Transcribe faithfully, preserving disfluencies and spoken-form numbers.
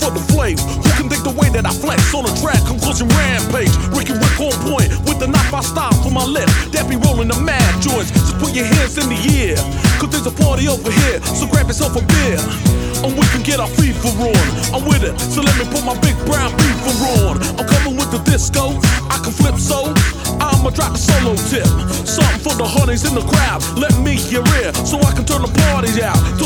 for the flames. Who can think the way that I flex on a track? Conclusion rampage. Ricky Rick on point with the knife I style for my left. That be rolling the mad joints. Just put your hands in the air, cause there's a party over here. So grab yourself a beer, and we can get our FIFA on. I'm with it, so let me put my big brown beaver on. I'm coming with the disco, I can flip so I'ma drop a solo tip. Something for the honeys in the crowd. Let me hear it, so I can turn the party out.